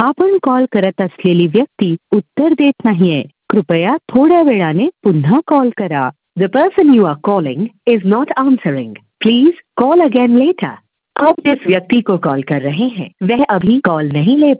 आपण कॉल करत असलेली व्यक्ती उत्तर देत नाहीये. कृपया थोड्या वेळाने पुन्हा कॉल करा. The person you are calling is not answering. Please call again later. आप जिस व्यक्ति को कॉल कर रहे हैं वह अभी कॉल नहीं ले